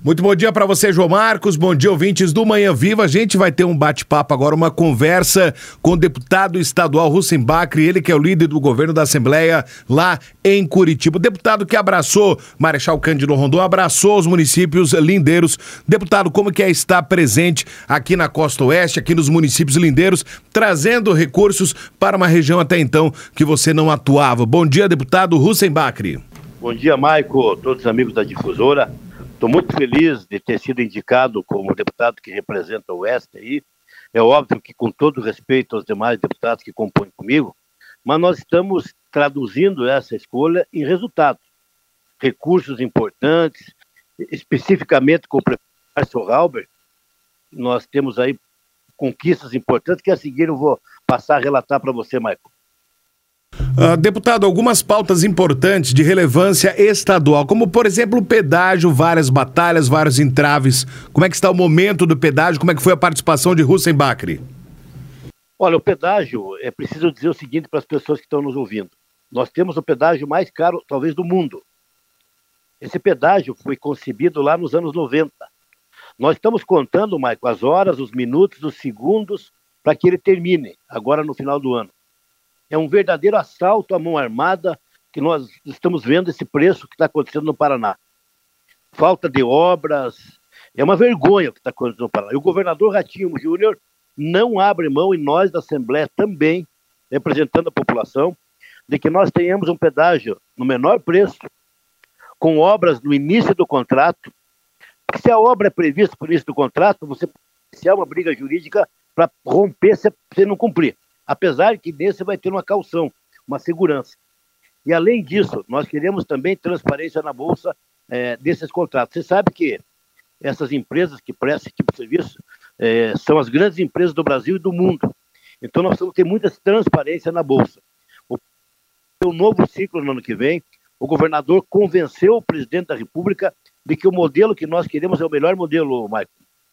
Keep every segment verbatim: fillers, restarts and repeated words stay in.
Muito bom dia para você, João Marcos. Bom dia, ouvintes do Manhã Viva. A gente vai ter um bate-papo agora, uma conversa com o deputado estadual Hussein Bakri, ele que é o líder do governo da Assembleia lá em Curitiba. O deputado que abraçou Marechal Cândido Rondon, abraçou os municípios lindeiros. Deputado, como que é estar presente aqui na Costa Oeste, aqui nos municípios lindeiros, trazendo recursos para uma região até então que você não atuava? Bom dia, deputado Hussein Bakri. Bom dia, Maico, todos os amigos da Difusora. Estou muito feliz de ter sido indicado como deputado que representa o Oeste aí. É óbvio que, com todo respeito aos demais deputados que compõem comigo, mas nós estamos traduzindo essa escolha em resultados. Recursos importantes, especificamente com o prefeito Márcio Halber, nós temos aí conquistas importantes que a seguir eu vou passar a relatar para você, Maico. Uh, deputado, algumas pautas importantes de relevância estadual, como por exemplo o pedágio, várias batalhas, vários entraves. Como é que está o momento do pedágio? Como é que foi a participação de Hussein Bakri? Olha, o pedágio, é preciso dizer o seguinte para as pessoas que estão nos ouvindo. Nós temos o pedágio mais caro, talvez, do mundo. Esse pedágio foi concebido lá nos anos noventa. Nós estamos contando, Maico, as horas, os minutos, os segundos para que ele termine, agora no final do ano. É um verdadeiro assalto à mão armada que nós estamos vendo esse preço que está acontecendo no Paraná. Falta de obras, é uma vergonha o que está acontecendo no Paraná. E o governador Ratinho Júnior não abre mão, e nós da Assembleia também, representando a população, de que nós tenhamos um pedágio no menor preço, com obras no início do contrato. Porque se a obra é prevista para o início do contrato, você pode iniciar uma briga jurídica para romper se você não cumprir. Apesar que nesse vai ter uma caução, uma segurança. E além disso, nós queremos também transparência na Bolsa é, desses contratos. Você sabe que essas empresas que prestam esse tipo de serviço é, são as grandes empresas do Brasil e do mundo. Então nós precisamos ter muita transparência na Bolsa. O, o novo ciclo no ano que vem, o governador convenceu o presidente da República de que o modelo que nós queremos é o melhor modelo, Maicon.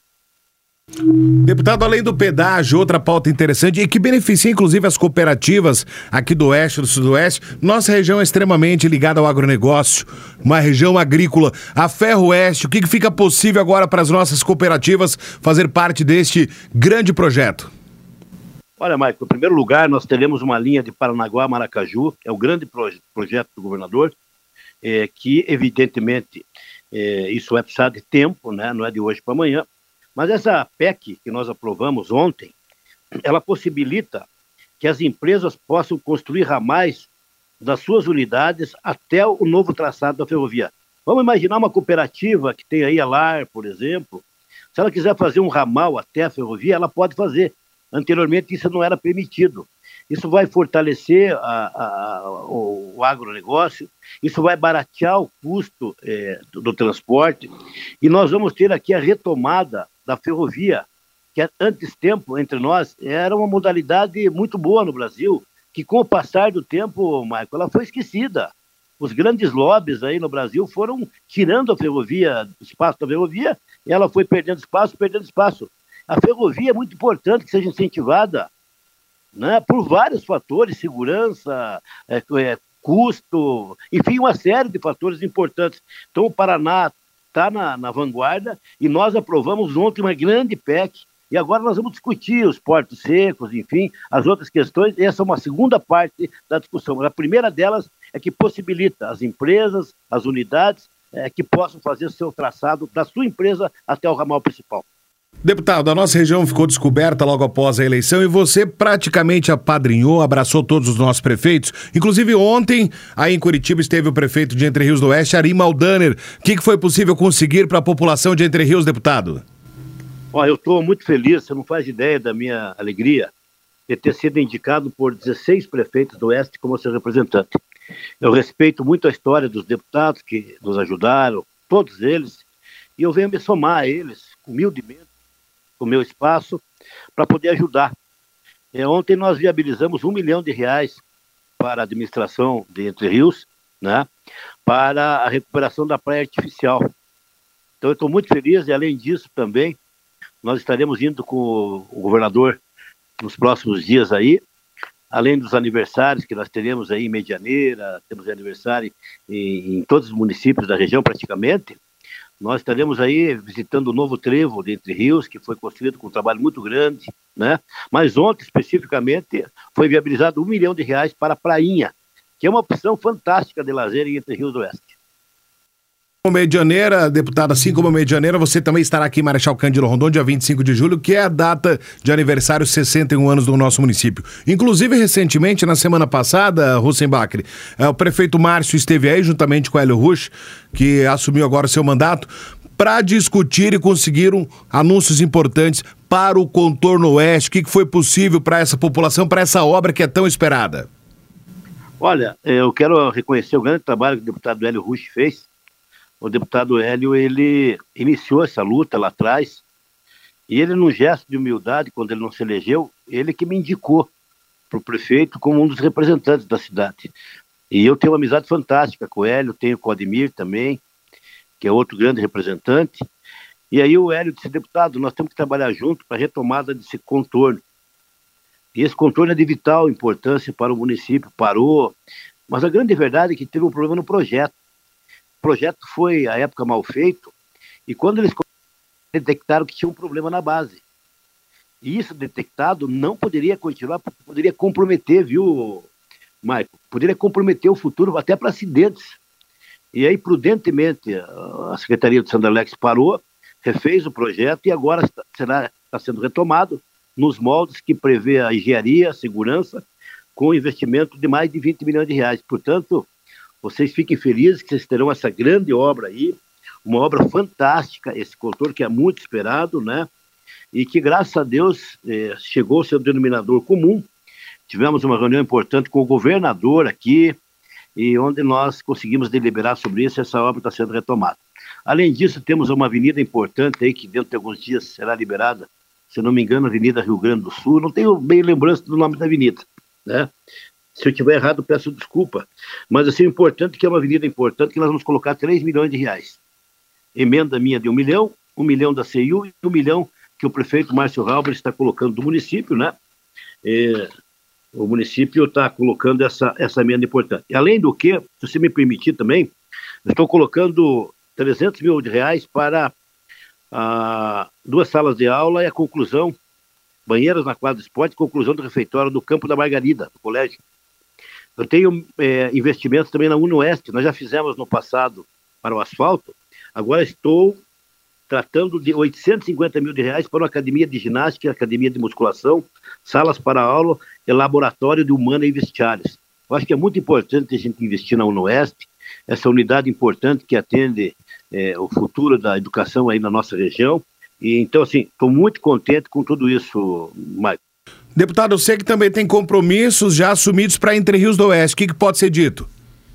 Deputado, além do pedágio, outra pauta interessante e que beneficia inclusive as cooperativas aqui do Oeste e do Sudoeste, nossa região é extremamente ligada ao agronegócio, uma região agrícola. A Ferroeste, o que fica possível agora para as nossas cooperativas fazer parte deste grande projeto? Olha, Maicon, em primeiro lugar, nós teremos uma linha de Paranaguá a Maracaju, é um grande proje- projeto do governador, é, que evidentemente é, isso vai precisar de tempo, né? Não é de hoje para amanhã. Mas essa P E C que nós aprovamos ontem, ela possibilita que as empresas possam construir ramais das suas unidades até o novo traçado da ferrovia. Vamos imaginar uma cooperativa que tem aí a Lar, por exemplo. Se ela quiser fazer um ramal até a ferrovia, ela pode fazer. Anteriormente isso não era permitido. Isso vai fortalecer a, a, a, o, o agronegócio, isso vai baratear o custo é, do, do transporte, e nós vamos ter aqui a retomada da ferrovia, que antes tempo, entre nós, era uma modalidade muito boa no Brasil, que com o passar do tempo, Michael, ela foi esquecida. Os grandes lobbies aí no Brasil foram tirando a ferrovia, o espaço da ferrovia, e ela foi perdendo espaço, perdendo espaço. A ferrovia é muito importante que seja incentivada, né, por vários fatores, segurança, é, é, custo, enfim, uma série de fatores importantes. Então o Paraná está na, na vanguarda e nós aprovamos ontem uma grande P E C e agora nós vamos discutir os portos secos, enfim, as outras questões. Essa é uma segunda parte da discussão. A primeira delas é que possibilita as empresas, as unidades, é, que possam fazer o seu traçado da sua empresa até o ramal principal. Deputado, a nossa região ficou descoberta logo após a eleição e você praticamente apadrinhou, abraçou todos os nossos prefeitos. Inclusive ontem, aí em Curitiba, esteve o prefeito de Entre Rios do Oeste, Ari Maldaner. O que, que foi possível conseguir para a população de Entre Rios, deputado? Ó, eu estou muito feliz, você não faz ideia da minha alegria de ter sido indicado por dezesseis prefeitos do Oeste como seu representante. Eu respeito muito a história dos deputados que nos ajudaram, todos eles, e eu venho me somar a eles, humildemente, o meu espaço, para poder ajudar. É, ontem nós viabilizamos um milhão de reais para a administração de Entre Rios, né, para a recuperação da praia artificial. Então eu estou muito feliz e, além disso, também, nós estaremos indo com o governador nos próximos dias aí, além dos aniversários que nós teremos aí em Medianeira, temos aniversário em, em todos os municípios da região praticamente. Nós estaremos aí visitando o novo trevo de Entre Rios, que foi construído com um trabalho muito grande, né? Mas ontem, especificamente, foi viabilizado um milhão de reais para a Prainha, que é uma opção fantástica de lazer em Entre Rios do Oeste. Como medianeira, deputada, assim como medianeira, você também estará aqui em Marechal Cândido Rondon, dia vinte e cinco de julho, que é a data de aniversário sessenta e um anos do nosso município. Inclusive, recentemente, na semana passada, Russenbach, o prefeito Márcio esteve aí, juntamente com Hélio Rusch, que assumiu agora o seu mandato, para discutir e conseguiram anúncios importantes para o contorno oeste. O que foi possível para essa população, para essa obra que é tão esperada? Olha, eu quero reconhecer o grande trabalho que o deputado Hélio Rusch fez. O deputado Hélio, ele iniciou essa luta lá atrás, e ele, num gesto de humildade, quando ele não se elegeu, ele que me indicou para o prefeito como um dos representantes da cidade. E eu tenho uma amizade fantástica com o Hélio, tenho com o Ademir também, que é outro grande representante. E aí o Hélio disse: deputado, nós temos que trabalhar junto para a retomada desse contorno. E esse contorno é de vital importância para o município, parou, mas a grande verdade é que teve um problema no projeto. O projeto foi, à época, mal feito, e quando eles detectaram que tinha um problema na base. E isso detectado não poderia continuar, porque poderia comprometer, viu, Maicon? Poderia comprometer o futuro até para acidentes. E aí, prudentemente, a Secretaria de Sandro Alex parou, refez o projeto e agora está, será, está sendo retomado nos moldes que prevê a engenharia, a segurança, com investimento de mais de vinte milhões de reais. Portanto, vocês fiquem felizes que vocês terão essa grande obra aí, uma obra fantástica, esse contorno que é muito esperado, né? E que, graças a Deus, eh, chegou ao seu denominador comum. Tivemos uma reunião importante com o governador aqui, e onde nós conseguimos deliberar sobre isso, essa obra está sendo retomada. Além disso, temos uma avenida importante aí, que dentro de alguns dias será liberada, se não me engano, a Avenida Rio Grande do Sul, não tenho bem lembrança do nome da avenida, né? Se eu estiver errado, peço desculpa. Mas assim, o importante é que é uma avenida importante, que nós vamos colocar três milhões de reais. Emenda minha de um milhão, um milhão da C I U e um milhão que o prefeito Márcio Halber está colocando do município, né? É, o município está colocando essa, essa emenda importante. E, além do que, se você me permitir também, eu estou colocando trezentos mil reais para ah, duas salas de aula e a conclusão, banheiras na quadra de esporte, conclusão do refeitório do Campo da Margarida, do colégio. Eu tenho é, investimentos também na UniOeste, nós já fizemos no passado para o asfalto, agora estou tratando de oitocentos e cinquenta mil de reais para uma academia de ginástica, academia de musculação, salas para aula e laboratório de humana e vestiários. Eu acho que é muito importante a gente investir na UniOeste, essa unidade importante que atende é, o futuro da educação aí na nossa região. E então, assim, estou muito contente com tudo isso, Maicon. Deputado, eu sei que também tem compromissos já assumidos para Entre Rios do Oeste. O que, que pode ser dito?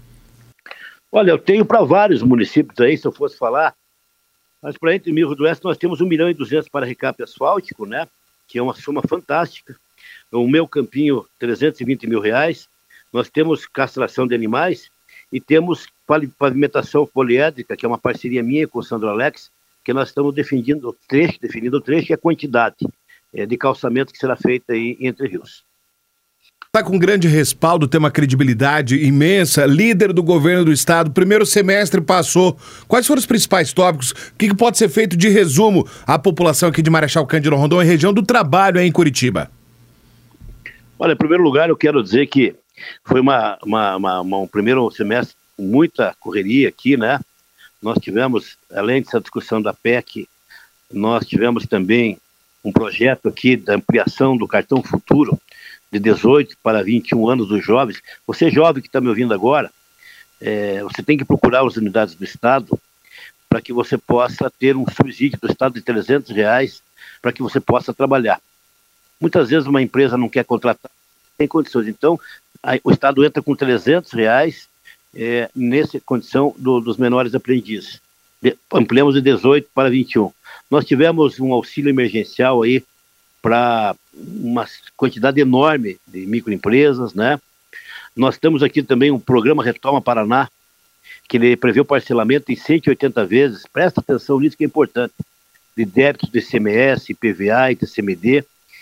Olha, eu tenho para vários municípios aí, se eu fosse falar, mas para Entre Rios do Oeste nós temos um milhão e duzentos para recap asfáltico, né? Que é uma soma fantástica. O meu campinho, trezentos e vinte mil reais. Nós temos castração de animais e temos pavimentação poliédrica, que é uma parceria minha com o Sandro Alex, que nós estamos definindo o trecho, definindo o trecho e a quantidade é, de calçamento que será feita aí Entre Rios. Está com grande respaldo, tem uma credibilidade imensa, líder do governo do estado, primeiro semestre passou. Quais foram os principais tópicos? O que, que pode ser feito de resumo à população aqui de Marechal Cândido Rondon e região do trabalho aí em Curitiba? Olha, em primeiro lugar eu quero dizer que foi uma, uma, uma, uma, um primeiro semestre com muita correria aqui, né? Nós tivemos, além dessa discussão da P E C, nós tivemos também um projeto aqui da ampliação do cartão futuro de dezoito para vinte e um anos dos jovens. Você jovem que está me ouvindo agora, é, você tem que procurar as unidades do Estado para que você possa ter um subsídio do Estado de trezentos reais para que você possa trabalhar. Muitas vezes uma empresa não quer contratar, não tem condições. Então, aí, o Estado entra com trezentos reais é, nessa condição do, dos menores aprendizes. De, ampliamos de dezoito para vinte e um. Nós tivemos um auxílio emergencial aí para uma quantidade enorme de microempresas, né? Nós temos aqui também um programa Retoma Paraná, que ele prevê o parcelamento em cento e oitenta vezes, presta atenção nisso que é importante, de débitos de I C M S, I P V A e T C M D,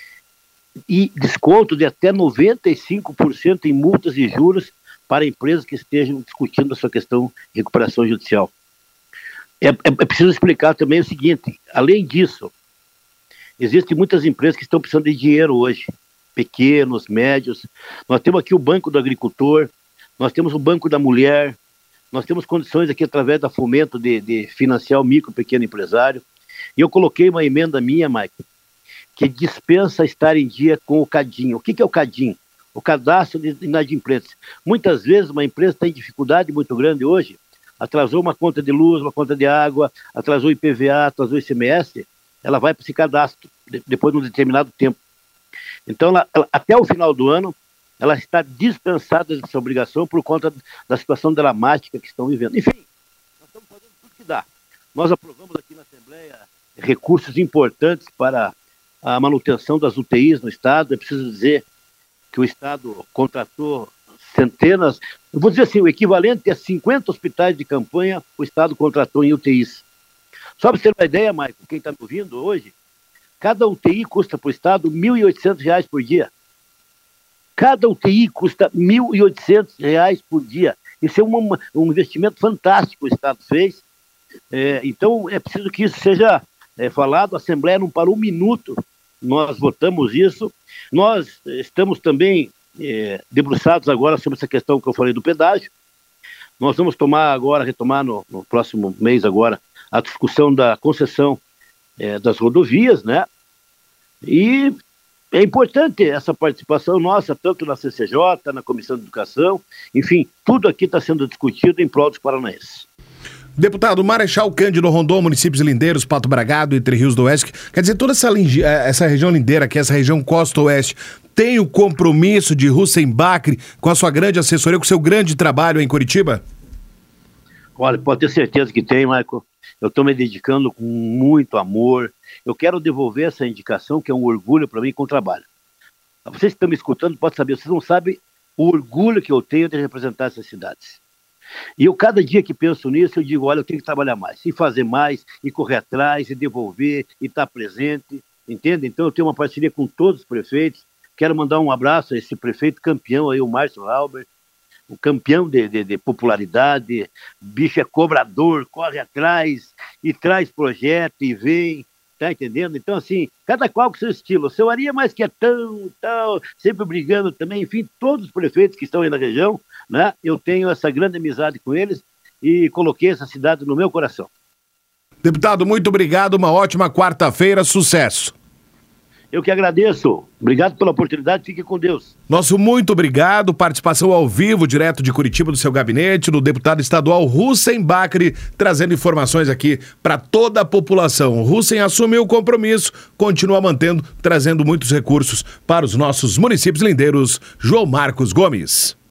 e desconto de até noventa e cinco por cento em multas e juros para empresas que estejam discutindo a sua questão de recuperação judicial. É, é, é preciso explicar também o seguinte, além disso, existem muitas empresas que estão precisando de dinheiro hoje, pequenos, médios. Nós temos aqui o Banco do Agricultor, nós temos o Banco da Mulher, nós temos condições aqui através da Fomento de, de financiar o micro e pequeno empresário. E eu coloquei uma emenda minha, Maicon, que dispensa estar em dia com o CADIM. O que, que é o CADIM? O Cadastro de Inadimplentes. Muitas vezes uma empresa tem dificuldade muito grande hoje, atrasou uma conta de luz, uma conta de água, atrasou o I P V A, atrasou o I C M S, ela vai para esse cadastro, depois de um determinado tempo. Então, ela, ela, até o final do ano, ela está dispensada dessa obrigação por conta da situação dramática que estão vivendo. Enfim, nós estamos fazendo tudo que dá. Nós aprovamos aqui na Assembleia recursos importantes para a manutenção das U T Is no Estado. É preciso dizer que o Estado contratou centenas, eu vou dizer assim, o equivalente a cinquenta hospitais de campanha o Estado contratou em U T Is. Só para você ter uma ideia, Maicon, quem está me ouvindo hoje, cada U T I custa para o Estado mil e oitocentos reais por dia. Cada U T I custa mil e oitocentos reais por dia. Isso é uma, um investimento fantástico que o Estado fez. É, então, é preciso que isso seja é, falado. A Assembleia não parou um minuto. Nós votamos isso. Nós estamos também é, debruçados agora sobre essa questão que eu falei do pedágio. Nós vamos tomar agora, retomar no, no próximo mês agora, a discussão da concessão é, das rodovias, né? E é importante essa participação nossa, tanto na C C J, na Comissão de Educação, enfim, tudo aqui está sendo discutido em prol dos paranaenses. Deputado, Marechal Cândido Rondon, municípios lindeiros, Pato Bragado, Entre Rios do Oeste, quer dizer, toda essa, essa região lindeira aqui, essa região costa-oeste, tem o compromisso de Hussein Bacri com a sua grande assessoria, com o seu grande trabalho em Curitiba? Olha, pode ter certeza que tem, Maicon. Eu estou me dedicando com muito amor. Eu quero devolver essa indicação, que é um orgulho para mim, com o trabalho. Vocês que estão me escutando podem saber, vocês não sabem o orgulho que eu tenho de representar essas cidades. E eu, cada dia que penso nisso, eu digo, olha, eu tenho que trabalhar mais, e fazer mais, e correr atrás, e devolver, e estar presente, entende? Então eu tenho uma parceria com todos os prefeitos. Quero mandar um abraço a esse prefeito campeão aí, o Márcio Halber, o campeão de, de, de popularidade, bicho é cobrador, corre atrás, e traz projeto, e vem, tá entendendo? Então, assim, cada qual com seu estilo. O seu Ari é mais quietão, tal, sempre brigando também, enfim, todos os prefeitos que estão aí na região, né? Eu tenho essa grande amizade com eles e coloquei essa cidade no meu coração. Deputado, muito obrigado, uma ótima quarta-feira, sucesso. Eu que agradeço. Obrigado pela oportunidade, fique com Deus. Nosso muito obrigado, participação ao vivo, direto de Curitiba, do seu gabinete, do deputado estadual Hussein Bacri, trazendo informações aqui para toda a população. O Hussein assumiu o compromisso, continua mantendo, trazendo muitos recursos para os nossos municípios lindeiros. João Marcos Gomes.